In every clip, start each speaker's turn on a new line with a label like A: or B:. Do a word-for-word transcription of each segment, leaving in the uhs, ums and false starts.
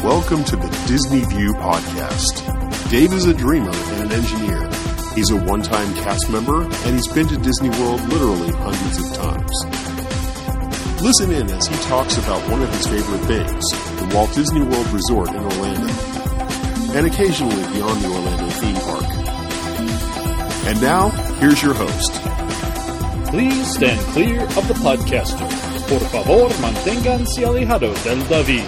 A: Welcome to the Disney View podcast. Dave is a dreamer and an engineer. He's a one-time cast member, and he's been to Disney World literally hundreds of times. Listen in as he talks about one of his favorite things, the Walt Disney World Resort in Orlando, and occasionally beyond the Orlando theme park. And now, here's your host.
B: Please stand clear of the podcaster. Por favor, manténganse alejados del David.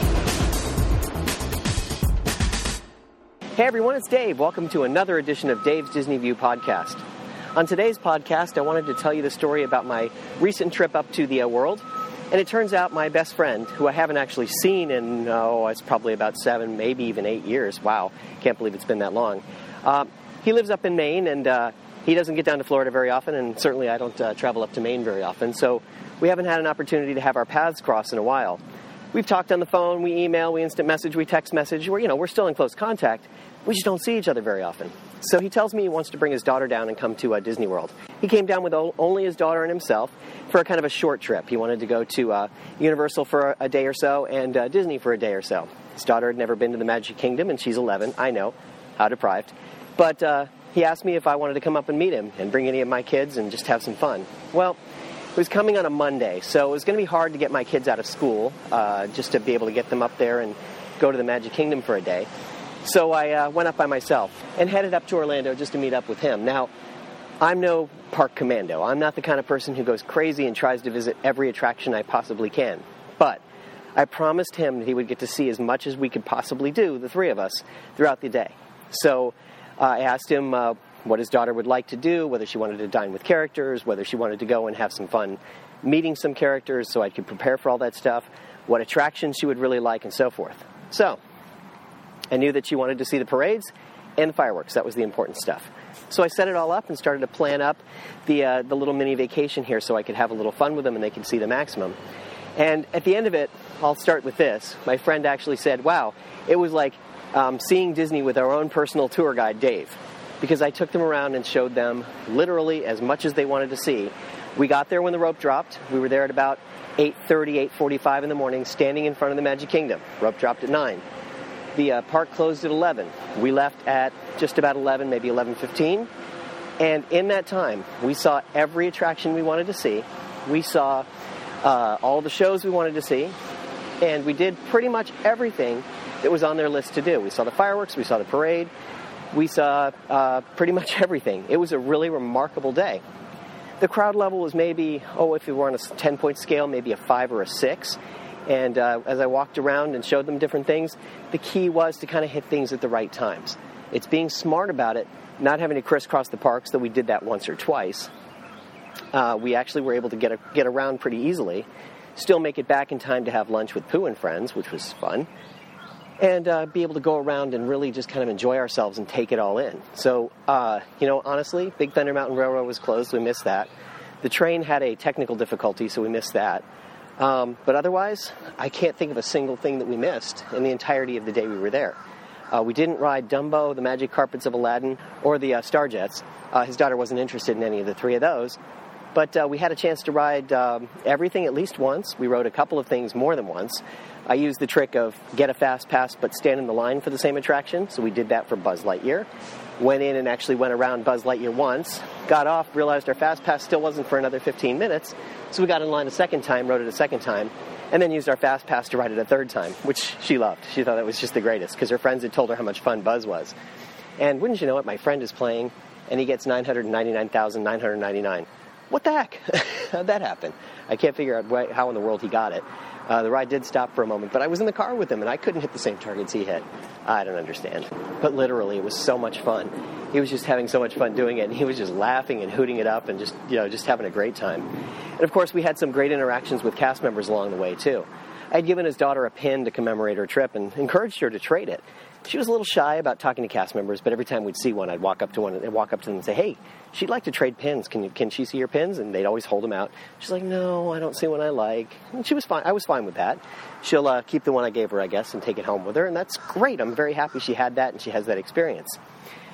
C: Hey everyone, it's Dave. Welcome to another edition of Dave's Disney View podcast. On today's podcast, I wanted to tell you the story about my recent trip up to the uh, world. And it turns out my best friend, who I haven't actually seen in, oh, it's probably about seven, maybe even eight years. Wow, can't believe it's been that long. Uh, he lives up in Maine, and uh, he doesn't get down to Florida very often, and certainly I don't uh, travel up to Maine very often. So we haven't had an opportunity to have our paths cross in a while. We've talked on the phone, we email, we instant message, we text message. We're, you know, we're still in close contact. We just don't see each other very often. So he tells me he wants to bring his daughter down and come to uh, Disney World. He came down with o- only his daughter and himself for a kind of a short trip. He wanted to go to uh, Universal for a, a day or so and uh, Disney for a day or so. His daughter had never been to the Magic Kingdom, and she's eleven. I know, how deprived. But uh, he asked me if I wanted to come up and meet him and bring any of my kids and just have some fun. Well, it was coming on a Monday, so it was going to be hard to get my kids out of school uh, just to be able to get them up there and go to the Magic Kingdom for a day. So I uh, went up by myself and headed up to Orlando just to meet up with him. Now, I'm no park commando. I'm not the kind of person who goes crazy and tries to visit every attraction I possibly can. But I promised him that he would get to see as much as we could possibly do, the three of us, throughout the day. So uh, I asked him uh, what his daughter would like to do, whether she wanted to dine with characters, whether she wanted to go and have some fun meeting some characters so I could prepare for all that stuff, what attractions she would really like, and so forth. So I knew that she wanted to see the parades and the fireworks. That was the important stuff. So I set it all up and started to plan up the uh, the little mini vacation here so I could have a little fun with them and they could see the maximum. And at the end of it, I'll start with this. My friend actually said, wow, it was like um, seeing Disney with our own personal tour guide, Dave, because I took them around and showed them literally as much as they wanted to see. We got there when the rope dropped. We were there at about eight thirty, eight forty-five in the morning, standing in front of the Magic Kingdom. Rope dropped at nine. The uh, park closed at eleven. We left at just about eleven, maybe eleven fifteen. And in that time, we saw every attraction we wanted to see. We saw uh, all the shows we wanted to see. And we did pretty much everything that was on their list to do. We saw the fireworks. We saw the parade. We saw uh, pretty much everything. It was a really remarkable day. The crowd level was maybe, oh, if you were on a ten-point scale, maybe a five or a six. And uh, as I walked around and showed them different things, the key was to kind of hit things at the right times. It's being smart about it, not having to crisscross the parks, though we did that once or twice. Uh, we actually were able to get a, get around pretty easily, still make it back in time to have lunch with Pooh and friends, which was fun, and uh, be able to go around and really just kind of enjoy ourselves and take it all in. So, uh, you know, honestly, Big Thunder Mountain Railroad was closed. We missed that. The train had a technical difficulty, so we missed that. Um, but otherwise, I can't think of a single thing that we missed in the entirety of the day we were there. Uh, we didn't ride Dumbo, the Magic Carpets of Aladdin, or the uh, Starjets. Uh, his daughter wasn't interested in any of the three of those. But uh, we had a chance to ride um, everything at least once. We rode a couple of things more than once. I used the trick of get a fast pass but stand in the line for the same attraction. So we did that for Buzz Lightyear. Went in and actually went around Buzz Lightyear once. Got off, realized our fast pass still wasn't for another fifteen minutes. So we got in line a second time, rode it a second time, and then used our fast pass to ride it a third time, which she loved. She thought that was just the greatest because her friends had told her how much fun Buzz was. And wouldn't you know it, my friend is playing, and he gets nine hundred ninety-nine thousand nine hundred ninety-nine. What the heck? How'd that happen? I can't figure out how in the world he got it. Uh, the ride did stop for a moment, but I was in the car with him, and I couldn't hit the same targets he hit. I don't understand. But literally, it was so much fun. He was just having so much fun doing it, and he was just laughing and hooting it up and just, you know, just having a great time. And, of course, we had some great interactions with cast members along the way, too. I'd given his daughter a pin to commemorate her trip and encouraged her to trade it. She was a little shy about talking to cast members, but every time we'd see one, I'd walk up to one and walk up to them and say, hey, she'd like to trade pins. Can you, can she see your pins? And they'd always hold them out. She's like, no, I don't see one I like. And she was fine. I was fine with that. She'll uh, keep the one I gave her, I guess, and take it home with her. And that's great. I'm very happy she had that and she has that experience.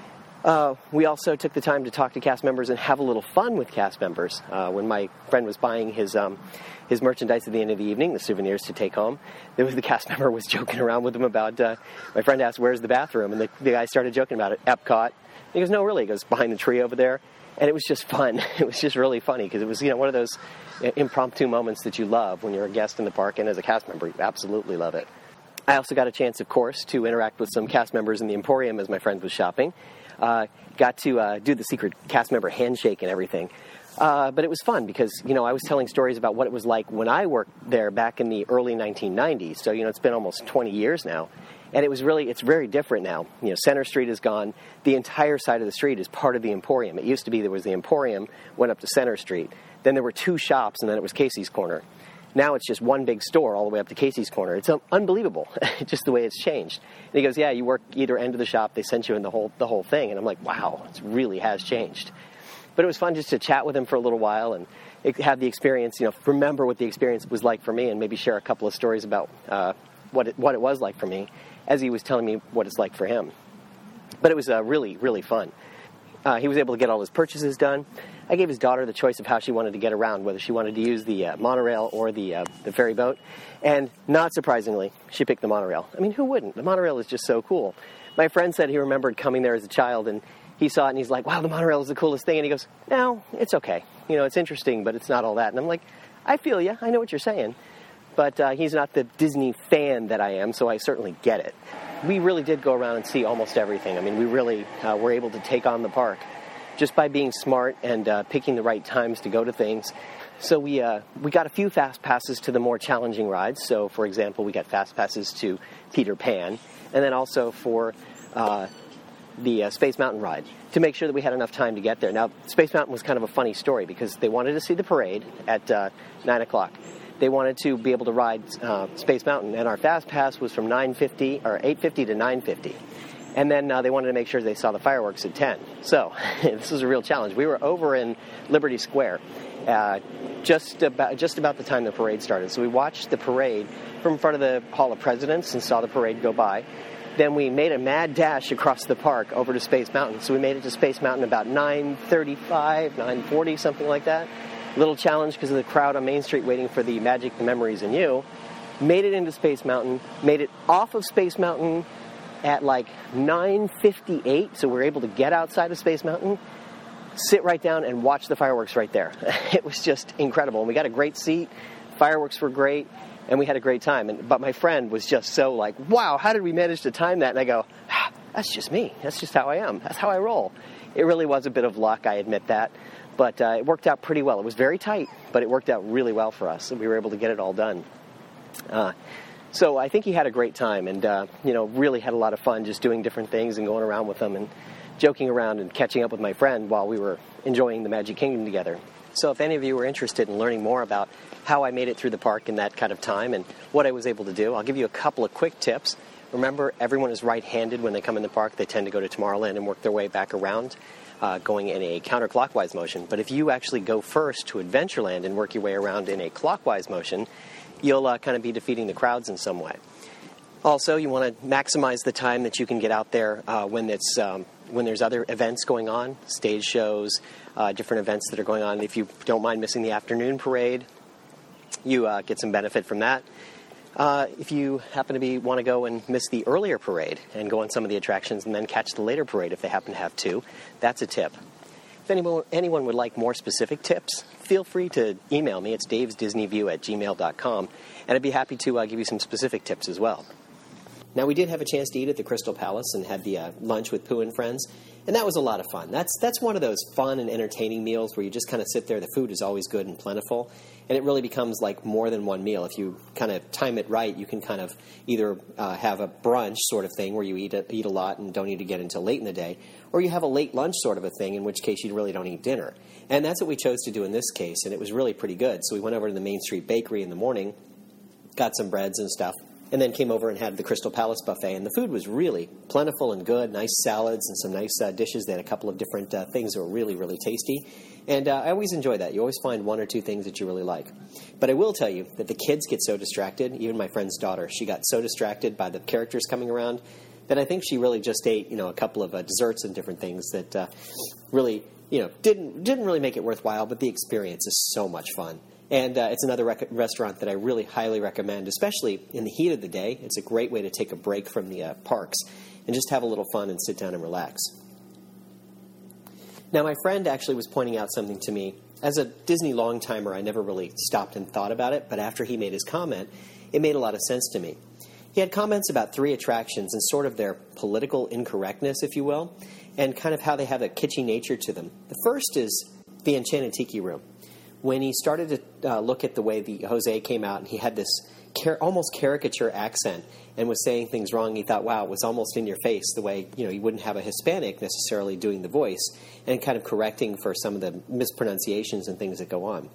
C: Uh, we also took the time to talk to cast members and have a little fun with cast members. Uh, when my friend was buying his um, his merchandise at the end of the evening, the souvenirs to take home, there was the cast member was joking around with him about, uh, my friend asked, where's the bathroom? And the, the guy started joking about it, Epcot. He goes, no, really? He goes, behind the tree over there. And it was just fun. It was just really funny because it was, you know, one of those impromptu moments that you love when you're a guest in the park, and as a cast member, you absolutely love it. I also got a chance, of course, to interact with some cast members in the Emporium as my friend was shopping. Uh, got to uh, do the secret cast member handshake and everything. Uh, but it was fun because, you know, I was telling stories about what it was like when I worked there back in the early nineteen nineties. So, you know, it's been almost twenty years now. And it was really, it's very different now. You know, Center Street is gone. The entire side of the street is part of the Emporium. It used to be there was the Emporium, went up to Center Street. Then there were two shops, and then it was Casey's Corner. Now it's just one big store all the way up to Casey's Corner. It's unbelievable, just the way it's changed. And he goes, yeah, you work either end of the shop, they sent you in the whole the whole thing. And I'm like, wow, it really has changed. But it was fun just to chat with him for a little while and have the experience, you know, remember what the experience was like for me and maybe share a couple of stories about uh, what, it, what it was like for me as he was telling me what it's like for him. But it was uh, really, really fun. Uh, he was able to get all his purchases done. I gave his daughter the choice of how she wanted to get around, whether she wanted to use the uh, monorail or the uh, the ferry boat. And not surprisingly, she picked the monorail. I mean, who wouldn't? The monorail is just so cool. My friend said he remembered coming there as a child, and he saw it, and he's like, wow, the monorail is the coolest thing. And he goes, no, it's okay. You know, it's interesting, but it's not all that. And I'm like, I feel you. I know what you're saying. But uh, he's not the Disney fan that I am, so I certainly get it. We really did go around and see almost everything. I mean, we really uh, were able to take on the park just by being smart and uh, picking the right times to go to things. So we uh, we got a few fast passes to the more challenging rides. So, for example, we got fast passes to Peter Pan, and then also for uh, the uh, Space Mountain ride to make sure that we had enough time to get there. Now, Space Mountain was kind of a funny story because they wanted to see the parade at uh, nine o'clock. They wanted to be able to ride uh, Space Mountain, and our fast pass was from nine fifty or eight fifty to nine fifty. And then uh, they wanted to make sure they saw the fireworks at ten. So this was a real challenge. We were over in Liberty Square uh, just about just about the time the parade started. So we watched the parade from in front of the Hall of Presidents and saw the parade go by. Then we made a mad dash across the park over to Space Mountain. So we made it to Space Mountain about nine thirty-five, nine forty, something like that. Little challenge because of the crowd on Main Street waiting for the Magic, the Memories, and You. Made it into Space Mountain, made it off of Space Mountain at like nine fifty-eight, so we were able to get outside of Space Mountain, sit right down, and watch the fireworks right there. It was just incredible. And we got a great seat, fireworks were great, and we had a great time. And But my friend was just so like, wow, how did we manage to time that? And I go, ah, that's just me. That's just how I am. That's how I roll. It really was a bit of luck, I admit that. But uh, it worked out pretty well. It was very tight, but it worked out really well for us, and we were able to get it all done. Uh, so I think he had a great time and, uh, you know, really had a lot of fun just doing different things and going around with them and joking around and catching up with my friend while we were enjoying the Magic Kingdom together. So if any of you were interested in learning more about how I made it through the park in that kind of time and what I was able to do, I'll give you a couple of quick tips. Remember, everyone is right-handed when they come in the park. They tend to go to Tomorrowland and work their way back around, uh, going in a counterclockwise motion. But if you actually go first to Adventureland and work your way around in a clockwise motion, you'll uh, kind of be defeating the crowds in some way. Also, you want to maximize the time that you can get out there uh, when it's um, when there's other events going on, stage shows, uh, different events that are going on. If you don't mind missing the afternoon parade, you uh, get some benefit from that. Uh, if you happen to be want to go and miss the earlier parade and go on some of the attractions and then catch the later parade if they happen to have two, that's a tip. If anyone, anyone would like more specific tips, feel free to email me. It's davesdisneyview at gmail dot com, and I'd be happy to uh, give you some specific tips as well. Now, we did have a chance to eat at the Crystal Palace and had the uh, lunch with Pooh and Friends, and that was a lot of fun. That's that's one of those fun and entertaining meals where you just kind of sit there. The food is always good and plentiful, and it really becomes like more than one meal. If you kind of time it right, you can kind of either uh, have a brunch sort of thing where you eat a, eat a lot and don't need to get until late in the day, or you have a late lunch sort of a thing, in which case you really don't eat dinner. And that's what we chose to do in this case, and it was really pretty good. So we went over to the Main Street Bakery in the morning, got some breads and stuff, and then came over and had the Crystal Palace buffet. And the food was really plentiful and good, nice salads and some nice uh, dishes. They had a couple of different uh, things that were really, really tasty. And uh, I always enjoy that. You always find one or two things that you really like. But I will tell you that the kids get so distracted. Even my friend's daughter, she got so distracted by the characters coming around that I think she really just ate, you know, a couple of uh, desserts and different things that uh, really, you know, didn't didn't really make it worthwhile, but the experience is so much fun. And uh, it's another rec- restaurant that I really highly recommend, especially in the heat of the day. It's a great way to take a break from the uh, parks and just have a little fun and sit down and relax. Now, my friend actually was pointing out something to me. As a Disney long-timer, I never really stopped and thought about it, but after he made his comment, it made a lot of sense to me. He had comments about three attractions and sort of their political incorrectness, if you will, and kind of how they have a kitschy nature to them. The first is the Enchanted Tiki Room. When he started to uh, look at the way the Jose came out, and he had this car- almost caricature accent and was saying things wrong, he thought, wow, it was almost in your face the way, you know, you wouldn't have a Hispanic necessarily doing the voice and kind of correcting for some of the mispronunciations and things that go on.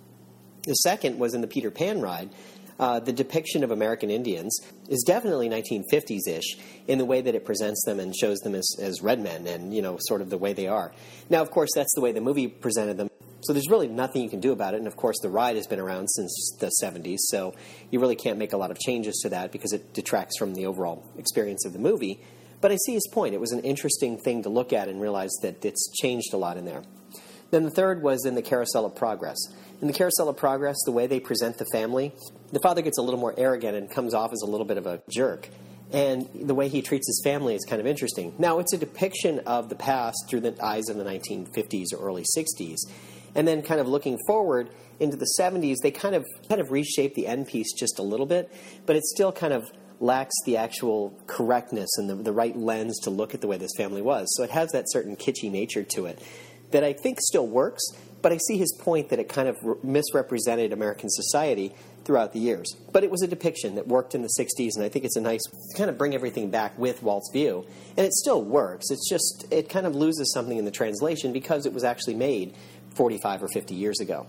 C: The second was in the Peter Pan ride. Uh, the depiction of American Indians is definitely nineteen fifties-ish in the way that it presents them and shows them as, as red men and, you know, sort of the way they are. Now, of course, that's the way the movie presented them. So there's really nothing you can do about it. And, of course, the ride has been around since the seventies, so you really can't make a lot of changes to that because it detracts from the overall experience of the movie. But I see his point. It was an interesting thing to look at and realize that it's changed a lot in there. Then the third was in the Carousel of Progress. In the Carousel of Progress, the way they present the family, the father gets a little more arrogant and comes off as a little bit of a jerk. And the way he treats his family is kind of interesting. Now, it's a depiction of the past through the eyes of the nineteen fifties or early sixties. And then kind of looking forward into the seventies, they kind of kind of reshape the end piece just a little bit, but it still kind of lacks the actual correctness and the, the right lens to look at the way this family was. So it has that certain kitschy nature to it that I think still works, but I see his point that it kind of re- misrepresented American society throughout the years. But it was a depiction that worked in the sixties, and I think it's a nice kind of bring everything back with Walt's view. And it still works. It's just, it kind of loses something in the translation because it was actually made forty-five or fifty years ago.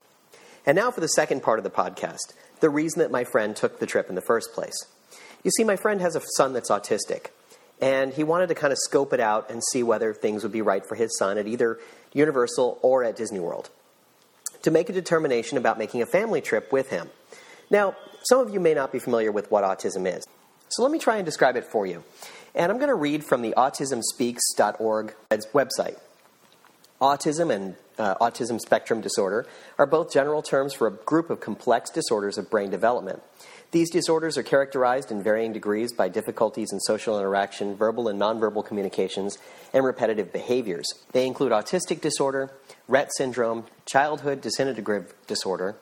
C: And now for the second part of the podcast, the reason that my friend took the trip in the first place. You see, my friend has a son that's autistic, and he wanted to kind of scope it out and see whether things would be right for his son at either Universal or at Disney World, to make a determination about making a family trip with him. Now, some of you may not be familiar with what autism is, so let me try and describe it for you. And I'm going to read from the autism speaks dot org website. Autism and uh, autism spectrum disorder are both general terms for a group of complex disorders of brain development. These disorders are characterized in varying degrees by difficulties in social interaction, verbal and nonverbal communications, and repetitive behaviors. They include autistic disorder, Rett syndrome, childhood disintegrative disorder,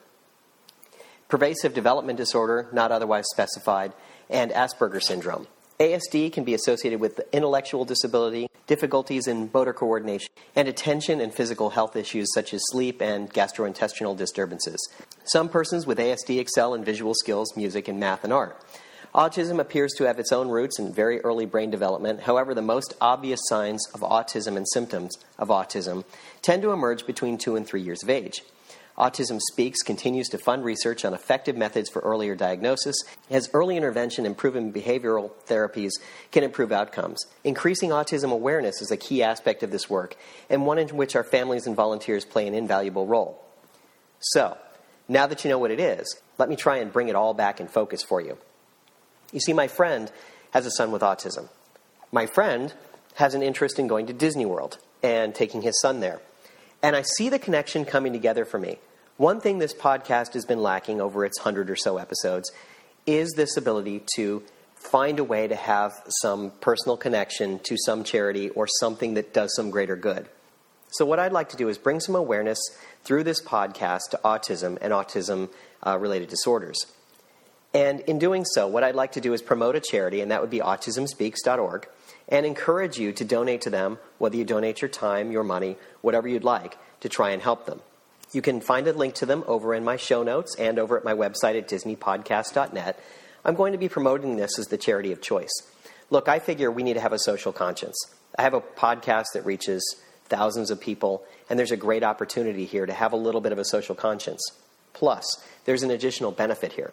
C: pervasive development disorder, not otherwise specified, and Asperger syndrome. A S D can be associated with intellectual disability, difficulties in motor coordination, and attention and physical health issues such as sleep and gastrointestinal disturbances. Some persons with A S D excel in visual skills, music, and math and art. Autism appears to have its own roots in very early brain development. However, the most obvious signs of autism and symptoms of autism tend to emerge between two and three years of age. Autism Speaks continues to fund research on effective methods for earlier diagnosis, as early intervention and proven behavioral therapies can improve outcomes. Increasing autism awareness is a key aspect of this work, and one in which our families and volunteers play an invaluable role. So, now that you know what it is, let me try and bring it all back in focus for you. You see, my friend has a son with autism. My friend has an interest in going to Disney World and taking his son there. And I see the connection coming together for me. One thing this podcast has been lacking over its hundred or so episodes is this ability to find a way to have some personal connection to some charity or something that does some greater good. So what I'd like to do is bring some awareness through this podcast to autism and autism-related uh, disorders. And in doing so, what I'd like to do is promote a charity, and that would be autism speaks dot org, and encourage you to donate to them, whether you donate your time, your money, whatever you'd like, to try and help them. You can find a link to them over in my show notes and over at my website at disney podcast dot net. I'm going to be promoting this as the charity of choice. Look, I figure we need to have a social conscience. I have a podcast that reaches thousands of people, and there's a great opportunity here to have a little bit of a social conscience. Plus, there's an additional benefit here.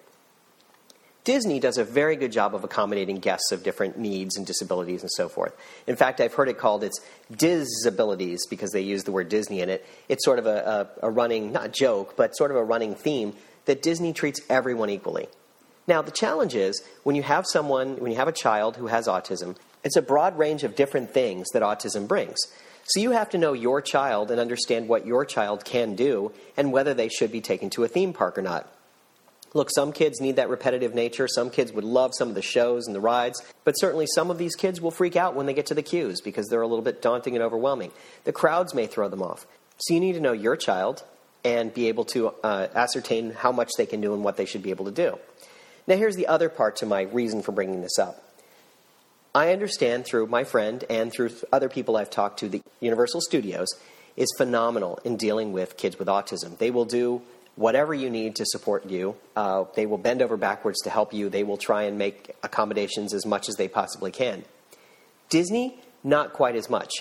C: Disney does a very good job of accommodating guests of different needs and disabilities and so forth. In fact, I've heard it called its disabilities because they use the word Disney in it. It's sort of a, a, a running, not joke, but sort of a running theme that Disney treats everyone equally. Now, the challenge is when you have someone, when you have a child who has autism, it's a broad range of different things that autism brings. So you have to know your child and understand what your child can do and whether they should be taken to a theme park or not. Look, some kids need that repetitive nature. Some kids would love some of the shows and the rides, but certainly some of these kids will freak out when they get to the queues because they're a little bit daunting and overwhelming. The crowds may throw them off. So you need to know your child and be able to uh, ascertain how much they can do and what they should be able to do. Now, here's the other part to my reason for bringing this up. I understand through my friend and through other people I've talked to that Universal Studios is phenomenal in dealing with kids with autism. They will do whatever you need to support you. Uh, they will bend over backwards to help you. They will try and make accommodations as much as they possibly can. Disney, not quite as much.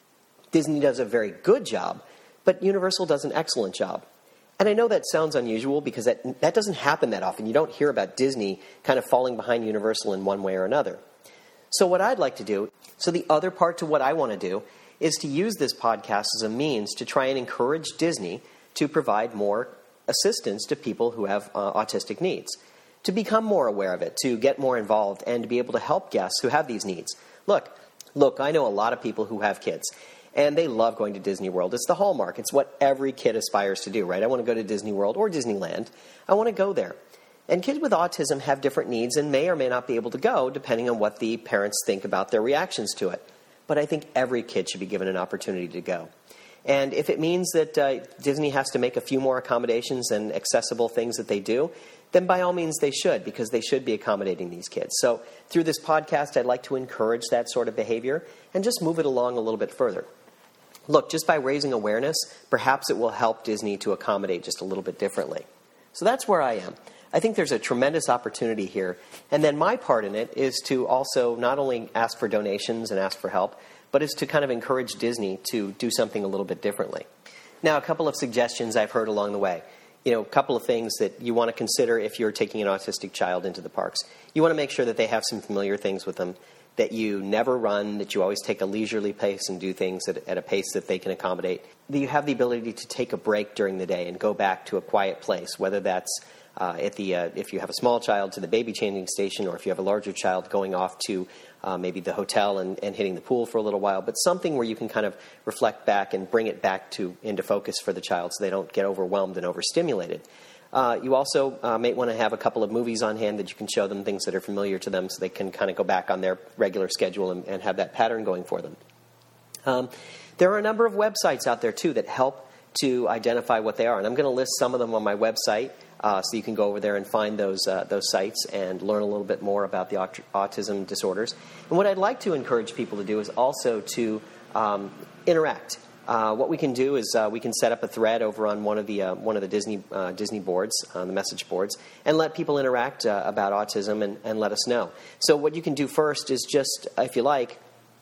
C: Disney does a very good job, but Universal does an excellent job. And I know that sounds unusual because that, that doesn't happen that often. You don't hear about Disney kind of falling behind Universal in one way or another. So what I'd like to do, so the other part to what I want to do, is to use this podcast as a means to try and encourage Disney to provide more assistance to people who have uh, autistic needs, to become more aware of it, to get more involved, and to be able to help guests who have these needs. Look, look, I know a lot of people who have kids. And they love going to Disney World. It's the hallmark. It's what every kid aspires to do, right? I want to go to Disney World or Disneyland. I want to go there. And kids with autism have different needs and may or may not be able to go depending on what the parents think about their reactions to it. But I think every kid should be given an opportunity to go. And if it means that uh, Disney has to make a few more accommodations and accessible things that they do, then by all means they should, because they should be accommodating these kids. So through this podcast, I'd like to encourage that sort of behavior and just move it along a little bit further. Look, just by raising awareness, perhaps it will help Disney to accommodate just a little bit differently. So that's where I am. I think there's a tremendous opportunity here. And then my part in it is to also not only ask for donations and ask for help, but is to kind of encourage Disney to do something a little bit differently. Now, a couple of suggestions I've heard along the way. You know, a couple of things that you want to consider if you're taking an autistic child into the parks. You want to make sure that they have some familiar things with them, that you never run, that you always take a leisurely pace and do things at, at a pace that they can accommodate, that you have the ability to take a break during the day and go back to a quiet place, whether that's uh, at the uh, if you have a small child to the baby changing station, or if you have a larger child going off to uh, maybe the hotel and, and hitting the pool for a little while, but something where you can kind of reflect back and bring it back to into focus for the child so they don't get overwhelmed and overstimulated. Uh, you also uh, may want to have a couple of movies on hand that you can show them, things that are familiar to them so they can kind of go back on their regular schedule and, and have that pattern going for them. Um, there are a number of websites out there, too, that help to identify what they are. And I'm going to list some of them on my website uh, so you can go over there and find those, uh, those sites and learn a little bit more about the aut- autism disorders. And what I'd like to encourage people to do is also to um, interact. Uh, what we can do is uh, we can set up a thread over on one of the uh, one of the Disney uh, Disney boards, uh, the message boards, and let people interact uh, about autism and, and let us know. So what you can do first is just, if you like,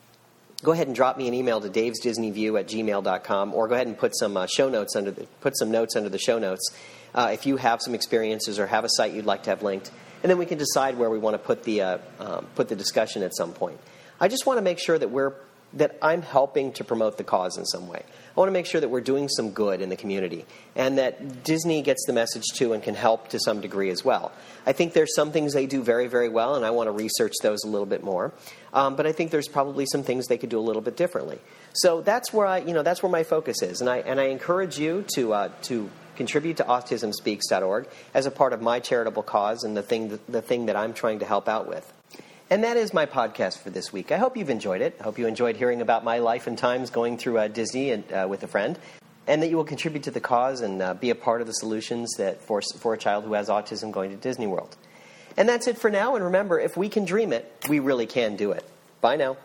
C: go ahead and drop me an email to davesdisneyview at gmail dot com, or go ahead and put some uh, show notes under the, put some notes under the show notes uh, if you have some experiences or have a site you'd like to have linked, and then we can decide where we want to put the uh, um, put the discussion at some point. I just want to make sure that we're that I'm helping to promote the cause in some way. I want to make sure that we're doing some good in the community and that Disney gets the message too and can help to some degree as well. I think there's some things they do very, very well, and I want to research those a little bit more. Um, but I think there's probably some things they could do a little bit differently. So that's where I, you know, that's where my focus is, and I and I encourage you to uh, to contribute to autism speaks dot org as a part of my charitable cause and the thing that, the thing that I'm trying to help out with. And that is my podcast for this week. I hope you've enjoyed it. I hope you enjoyed hearing about my life and times going through uh, Disney and uh, with a friend, and that you will contribute to the cause and uh, be a part of the solutions that for, for a child who has autism going to Disney World. And that's it for now. And remember, if we can dream it, we really can do it. Bye now.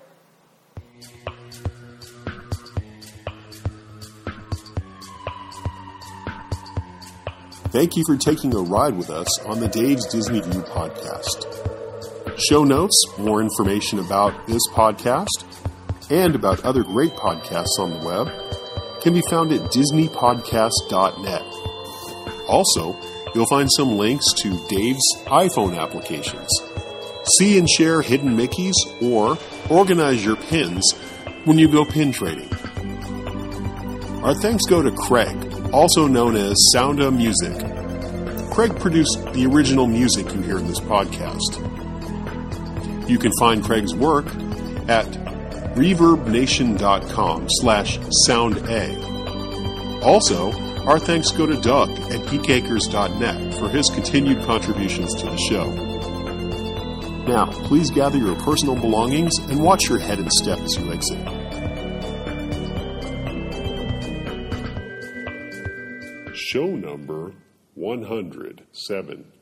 A: Thank you for taking a ride with us on the Dave's Disney View podcast. Show notes, more information about this podcast, and about other great podcasts on the web can be found at disney podcast dot net. Also, you'll find some links to Dave's iPhone applications. See and share hidden Mickeys or organize your pins when you go pin trading. Our thanks go to Craig, also known as Sounda Music. Craig produced the original music you hear in this podcast. You can find Craig's work at reverbnation.com slash sound A. Also, our thanks go to Doug at geekacres dot net for his continued contributions to the show. Now, please gather your personal belongings and watch your head and step as you exit. Show number one hundred seven.